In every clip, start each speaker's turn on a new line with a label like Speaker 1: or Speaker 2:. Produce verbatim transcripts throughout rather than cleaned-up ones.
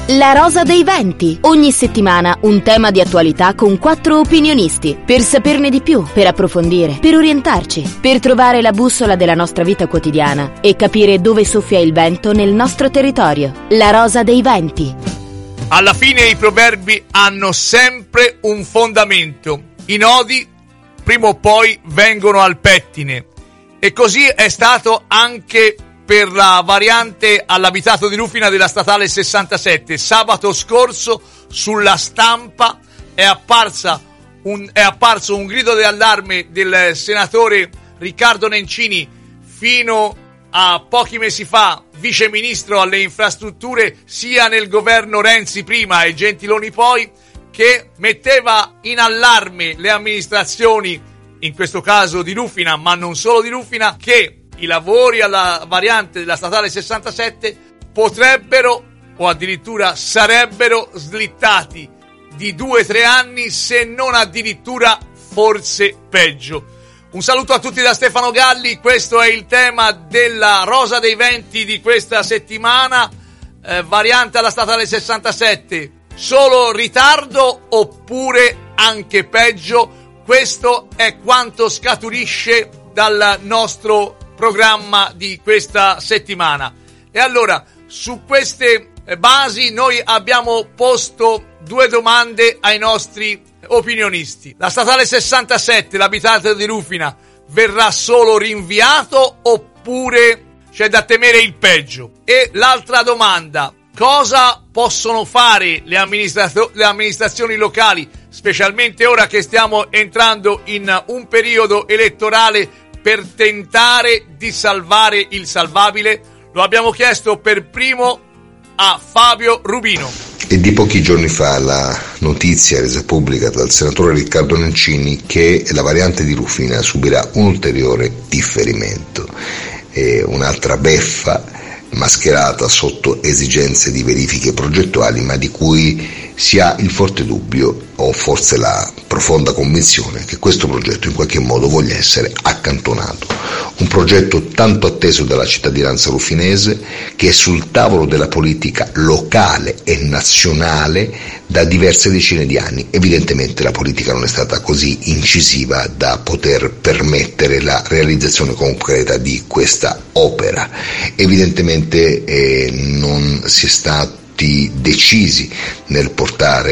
Speaker 1: La Rosa dei Venti. Ogni settimana un tema di attualità con quattro opinionisti. Per saperne di più, per approfondire, per orientarci, per trovare la bussola della nostra vita quotidiana e capire dove soffia il vento nel nostro territorio. La Rosa dei Venti.
Speaker 2: Alla fine i proverbi hanno sempre un fondamento. I nodi prima o poi vengono al pettine. E così è stato anche per la variante all'abitato di Rufina della statale sessantasette. Sabato scorso sulla stampa è apparsa un, è apparso un grido d'allarme del senatore Riccardo Nencini, fino a pochi mesi fa vice ministro alle infrastrutture sia nel governo Renzi prima e Gentiloni poi, che metteva in allarme le amministrazioni, in questo caso di Rufina, ma non solo di Rufina, che i lavori alla variante della statale sessantasette potrebbero o addirittura sarebbero slittati di due o tre anni, se non addirittura forse peggio. Un saluto a tutti da Stefano Galli. Questo è il tema della Rosa dei Venti di questa settimana. Eh, variante alla statale sessantasette, solo ritardo oppure anche peggio? Questo è quanto scaturisce dal nostro programma di questa settimana. E allora, su queste basi noi abbiamo posto due domande ai nostri opinionisti. La statale sessantasette, l'abitante di Rufina, verrà solo rinviato oppure c'è da temere il peggio? E l'altra domanda: cosa possono fare le, amministra- le amministrazioni locali, specialmente ora che stiamo entrando in un periodo elettorale, per tentare di salvare il salvabile? Lo abbiamo chiesto per primo a Fabio Rubino.
Speaker 3: È di pochi giorni fa la notizia resa pubblica dal senatore Riccardo Nencini che la variante di Rufina subirà un ulteriore differimento. È un'altra beffa mascherata sotto esigenze di verifiche progettuali, ma di cui si ha il forte dubbio, o forse la profonda convinzione, che questo progetto in qualche modo voglia essere accantonato. Un progetto tanto atteso dalla cittadinanza rufinese, che è sul tavolo della politica locale e nazionale da diverse decine di anni. Evidentemente la politica non è stata così incisiva da poter permettere la realizzazione concreta di questa opera. Evidentemente eh, non si è stati decisi nel portare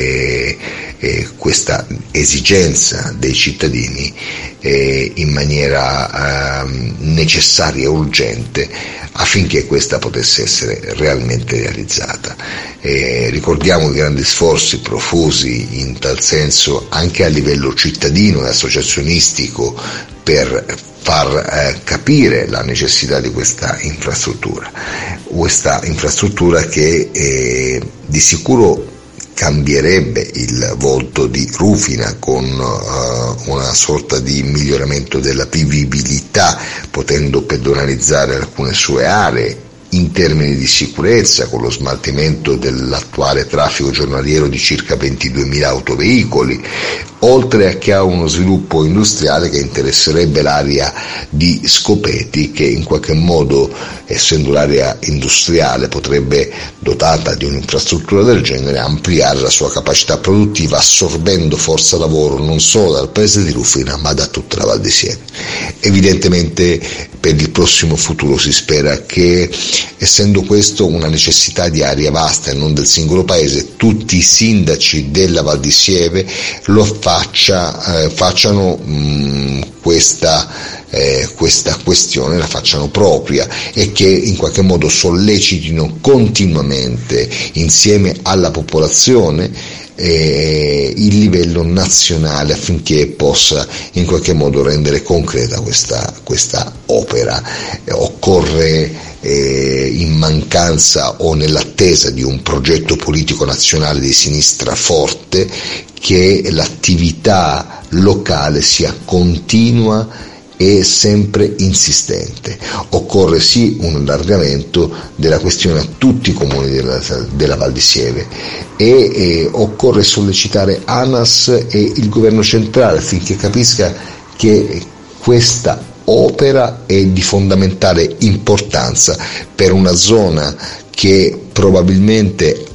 Speaker 3: eh, eh, questa esigenza dei cittadini eh, in maniera eh, necessaria e urgente affinché questa potesse essere realmente realizzata. Eh, ricordiamo i grandi sforzi profusi in tal senso anche a livello cittadino e associazionistico per far eh, capire la necessità di questa infrastruttura, questa infrastruttura che eh, di sicuro cambierebbe il volto di Rufina con uh, una sorta di miglioramento della vivibilità, potendo pedonalizzare alcune sue aree in termini di sicurezza, con lo smaltimento dell'attuale traffico giornaliero di circa ventiduemila autoveicoli, oltre a che ha uno sviluppo industriale che interesserebbe l'area di Scopeti, che in qualche modo, essendo l'area industriale, potrebbe, dotata di un'infrastruttura del genere, ampliare la sua capacità produttiva, assorbendo forza lavoro non solo dal paese di Rufina ma da tutta la Val di Siena. Evidentemente per il prossimo futuro si spera che, essendo questo una necessità di area vasta e non del singolo paese, tutti i sindaci della Val di Sieve lo faccia, eh, facciano mh, questa, eh, questa questione, la facciano propria, e che in qualche modo sollecitino continuamente insieme alla popolazione Eh, il livello nazionale affinché possa in qualche modo rendere concreta questa, questa opera. Eh, occorre eh, in mancanza o nell'attesa di un progetto politico nazionale di sinistra forte, che l'attività locale sia continua e sempre insistente. Occorre sì un allargamento della questione a tutti i comuni della, della Val di Sieve e eh, occorre sollecitare ANAS e il governo centrale affinché capisca che questa opera è di fondamentale importanza per una zona che probabilmente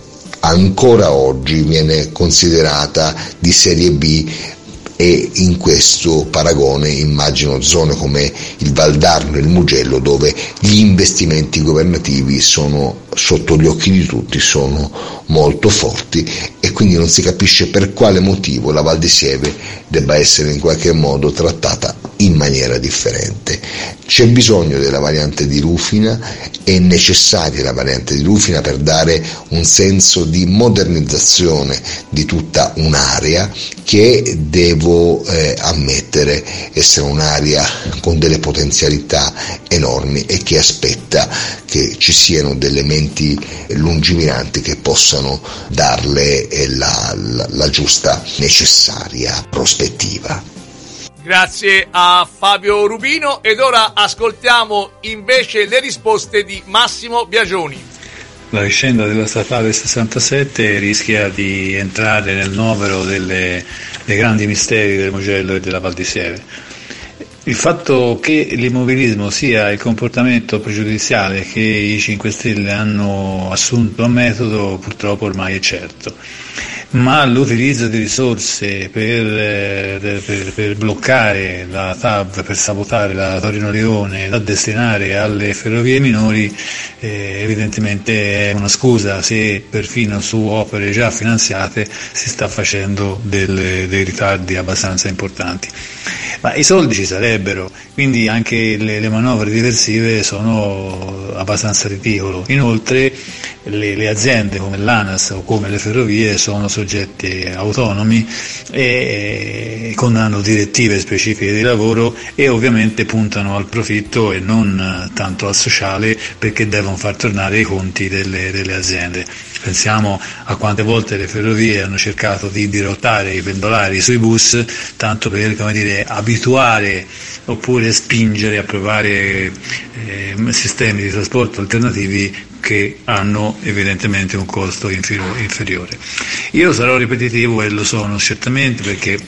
Speaker 3: ancora oggi viene considerata di serie B, e in questo paragone immagino zone come il Valdarno e il Mugello, dove gli investimenti governativi sono sotto gli occhi di tutti, sono molto forti, e quindi non si capisce per quale motivo la Val di Sieve debba essere in qualche modo trattata in maniera differente. C'è bisogno della variante di Rufina, è necessaria la variante di Rufina per dare un senso di modernizzazione di tutta un'area che devo eh, ammettere essere un'area con delle potenzialità enormi e che aspetta che ci siano delle menti lungimiranti che possano darle eh, la, la, la giusta necessaria prospettiva.
Speaker 2: Grazie a Fabio Rubino, ed ora ascoltiamo invece le risposte di Massimo Biagioni.
Speaker 4: La vicenda della statale sessantasette rischia di entrare nel novero delle, dei grandi misteri del Mugello e della Val di Sieve. Il fatto che l'immobilismo sia il comportamento pregiudiziale che i cinque Stelle hanno assunto a metodo purtroppo ormai è certo, ma l'utilizzo di risorse per, per, per bloccare la T A V, per sabotare la Torino-Lione, da destinare alle ferrovie minori, eh, evidentemente è una scusa se perfino su opere già finanziate si sta facendo del, dei ritardi abbastanza importanti. Ma i soldi ci sarebbero, quindi anche le, le manovre diversive sono abbastanza ridicolo. Inoltre le, le aziende come l'ANAS o come le ferrovie sono soggetti autonomi e, e con hanno direttive specifiche di lavoro e ovviamente puntano al profitto e non tanto al sociale, perché devono far tornare i conti delle, delle aziende. Pensiamo a quante volte le ferrovie hanno cercato di dirottare i pendolari sui bus, tanto per, come dire, abituare oppure spingere a provare eh, sistemi di trasporto alternativi che hanno evidentemente un costo inferiore. Io sarò ripetitivo e lo sono certamente, perché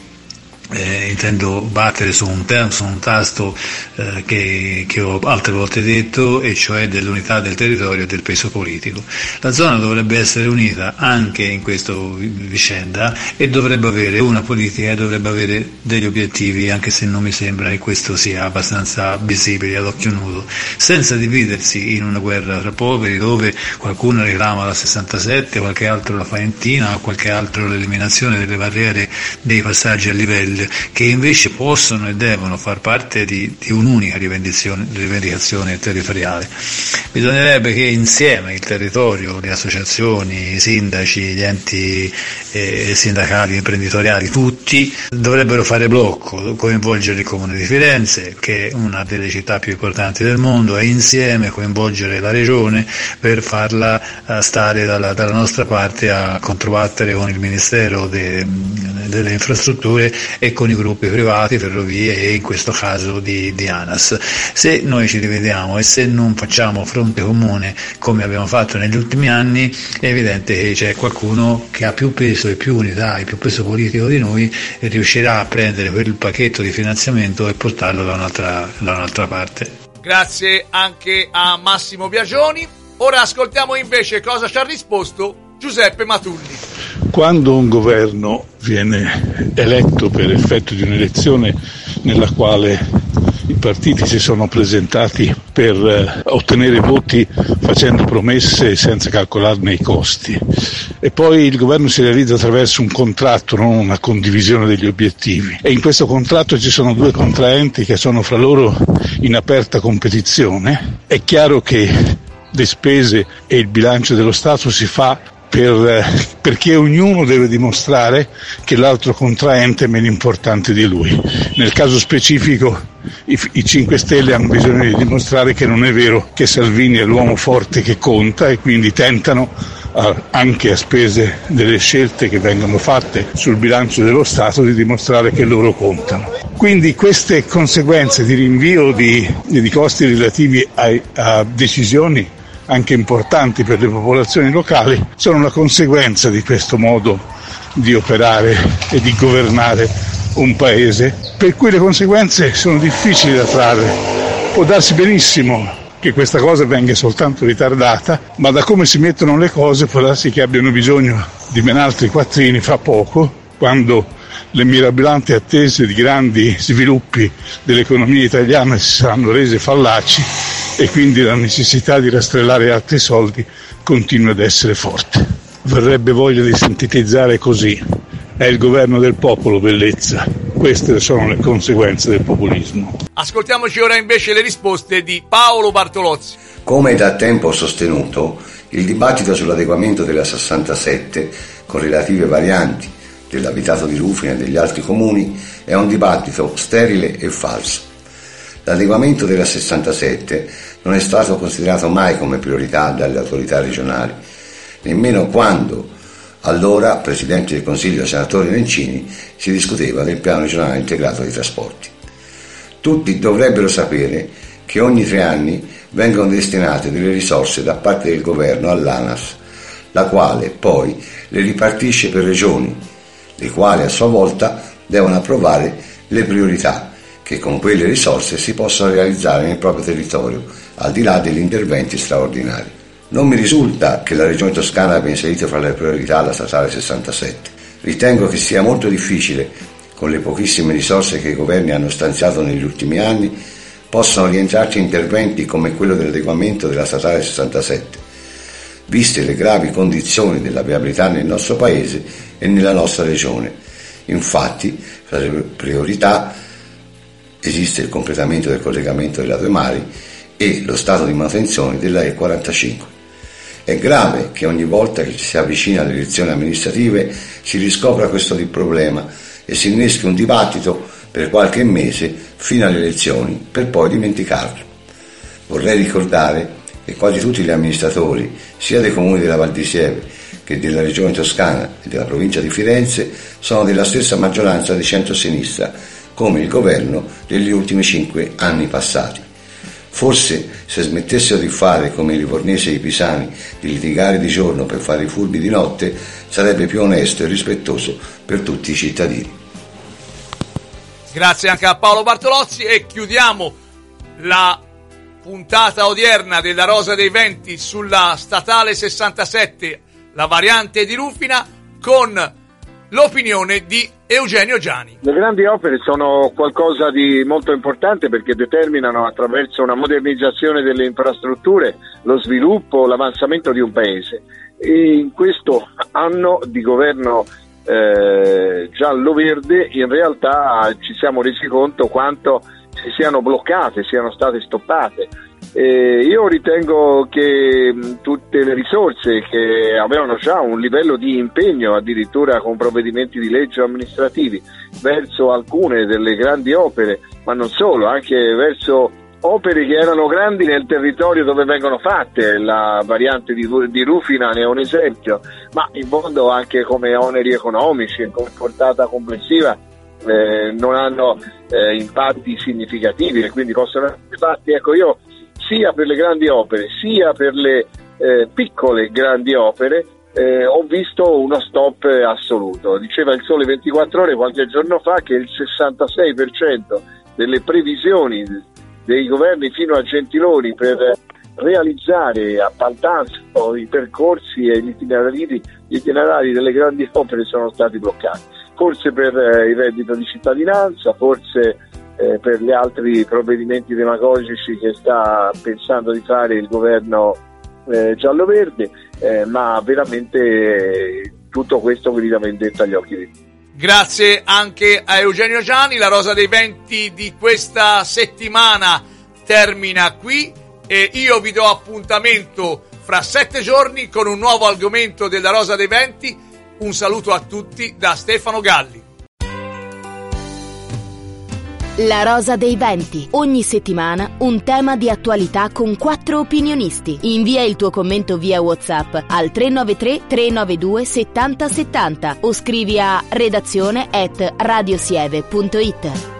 Speaker 4: Eh, intendo battere su un, te- su un tasto eh, che, che ho altre volte detto, e cioè dell'unità del territorio e del peso politico. La zona dovrebbe essere unita anche in questa vicenda e dovrebbe avere una politica e dovrebbe avere degli obiettivi, anche se non mi sembra che questo sia abbastanza visibile ad occhio nudo, senza dividersi in una guerra tra poveri dove qualcuno reclama la sessantasette, qualche altro la Faentina, qualche altro l'eliminazione delle barriere dei passaggi a livello, che invece possono e devono far parte di, di un'unica rivendicazione, rivendicazione territoriale. Bisognerebbe che insieme il territorio, le associazioni, i sindaci, gli enti eh, sindacali, imprenditoriali, tutti dovrebbero fare blocco, coinvolgere il Comune di Firenze, che è una delle città più importanti del mondo, e insieme coinvolgere la Regione per farla uh, stare dalla, dalla nostra parte a controbattere con il Ministero de, delle Infrastrutture e con i gruppi privati, ferrovie e in questo caso di, di ANAS. Se noi ci rivediamo e se non facciamo fronte comune come abbiamo fatto negli ultimi anni, è evidente che c'è qualcuno che ha più peso e più unità e più peso politico di noi e riuscirà a prendere quel pacchetto di finanziamento e portarlo da un'altra, da un'altra parte.
Speaker 2: Grazie anche a Massimo Biagioni. Ora ascoltiamo invece cosa ci ha risposto Giuseppe Matulli.
Speaker 5: Quando un governo viene eletto per effetto di un'elezione nella quale i partiti si sono presentati per eh, ottenere voti facendo promesse senza calcolarne i costi, e poi il governo si realizza attraverso un contratto, non una condivisione degli obiettivi, e in questo contratto ci sono due contraenti che sono fra loro in aperta competizione, è chiaro che le spese e il bilancio dello Stato si fa Per, perché ognuno deve dimostrare che l'altro contraente è meno importante di lui. Nel caso specifico i, i cinque Stelle hanno bisogno di dimostrare che non è vero che Salvini è l'uomo forte che conta, e quindi tentano a, anche a spese delle scelte che vengono fatte sul bilancio dello Stato di dimostrare che loro contano. Quindi queste conseguenze di rinvio di, di costi relativi a, a decisioni anche importanti per le popolazioni locali sono una conseguenza di questo modo di operare e di governare un paese, per cui le conseguenze sono difficili da trarre. Può darsi benissimo che questa cosa venga soltanto ritardata, ma da come si mettono le cose può darsi che abbiano bisogno di ben altri quattrini fra poco, quando le mirabolanti attese di grandi sviluppi dell'economia italiana si saranno rese fallaci e quindi la necessità di rastrellare altri soldi continua ad essere forte. Verrebbe voglia di sintetizzare così: è il governo del popolo, bellezza. Queste sono le conseguenze del populismo.
Speaker 2: Ascoltiamoci ora invece le risposte di Paolo Bartolozzi.
Speaker 6: Come da tempo sostenuto, il dibattito sull'adeguamento della sessantasette con relative varianti dell'abitato di Rufina e degli altri comuni è un dibattito sterile e falso. L'adeguamento della sessantasette non è stato considerato mai come priorità dalle autorità regionali, nemmeno quando allora Presidente del Consiglio senatore Nencini si discuteva del piano regionale integrato dei trasporti. Tutti dovrebbero sapere che ogni tre anni vengono destinate delle risorse da parte del governo all'ANAS, la quale poi le ripartisce per regioni, le quali a sua volta devono approvare le priorità che con quelle risorse si possono realizzare nel proprio territorio, al di là degli interventi straordinari. Non mi risulta che la Regione Toscana abbia inserito fra le priorità la statale sessantasette. Ritengo che sia molto difficile, con le pochissime risorse che i governi hanno stanziato negli ultimi anni, possano rientrarci interventi come quello dell'adeguamento della statale sessantasette, viste le gravi condizioni della viabilità nel nostro Paese e nella nostra Regione. Infatti, fra le priorità esiste il completamento del collegamento della Due Mari e lo stato di manutenzione della E quarantacinque. È grave che ogni volta che ci si avvicina alle elezioni amministrative si riscopra questo problema e si inneschi un dibattito per qualche mese fino alle elezioni per poi dimenticarlo. Vorrei ricordare che quasi tutti gli amministratori, sia dei comuni della Val di Sieve che della Regione Toscana e della provincia di Firenze, sono della stessa maggioranza di centrosinistra, come il governo degli ultimi cinque anni passati. Forse se smettessero di fare come i livornesi e i pisani, di litigare di giorno per fare i furbi di notte, sarebbe più onesto e rispettoso per tutti i cittadini.
Speaker 2: Grazie anche a Paolo Bartolozzi e chiudiamo la puntata odierna della Rosa dei Venti sulla statale sessantasette, la variante di Rufina, con l'opinione di Eugenio Giani.
Speaker 7: Le grandi opere sono qualcosa di molto importante perché determinano attraverso una modernizzazione delle infrastrutture lo sviluppo, l'avanzamento di un paese. E in questo anno di governo eh, giallo-verde in realtà ci siamo resi conto quanto si siano bloccate, siano state stoppate. Eh, io ritengo che mh, tutte le risorse che avevano già un livello di impegno, addirittura con provvedimenti di legge amministrativi, verso alcune delle grandi opere, ma non solo, anche verso opere che erano grandi nel territorio dove vengono fatte, la variante di, di Rufina ne è un esempio, ma in fondo anche come oneri economici e come portata complessiva eh, non hanno eh, impatti significativi e quindi possono essere fatti. Ecco, io sia per le grandi opere sia per le eh, piccole grandi opere eh, ho visto uno stop assoluto. Diceva il Sole ventiquattro Ore qualche giorno fa che il sessantasei per cento delle previsioni dei governi fino a Gentiloni per realizzare appaltando i percorsi e gli itinerari, gli itinerari delle grandi opere sono stati bloccati, forse per eh, il reddito di cittadinanza, forse Eh, per gli altri provvedimenti demagogici che sta pensando di fare il governo eh, giallo-verde, eh, ma veramente eh, tutto questo grida vendetta agli occhi di tutti.
Speaker 2: Grazie anche a Eugenio Giani. La Rosa dei Venti di questa settimana termina qui e io vi do appuntamento fra sette giorni con un nuovo argomento della Rosa dei Venti. Un saluto a tutti da Stefano Galli.
Speaker 1: La Rosa dei Venti. Ogni settimana un tema di attualità con quattro opinionisti. Invia il tuo commento via WhatsApp al tre nove tre tre nove due settanta settanta o scrivi a redazione at radiosieve punto it.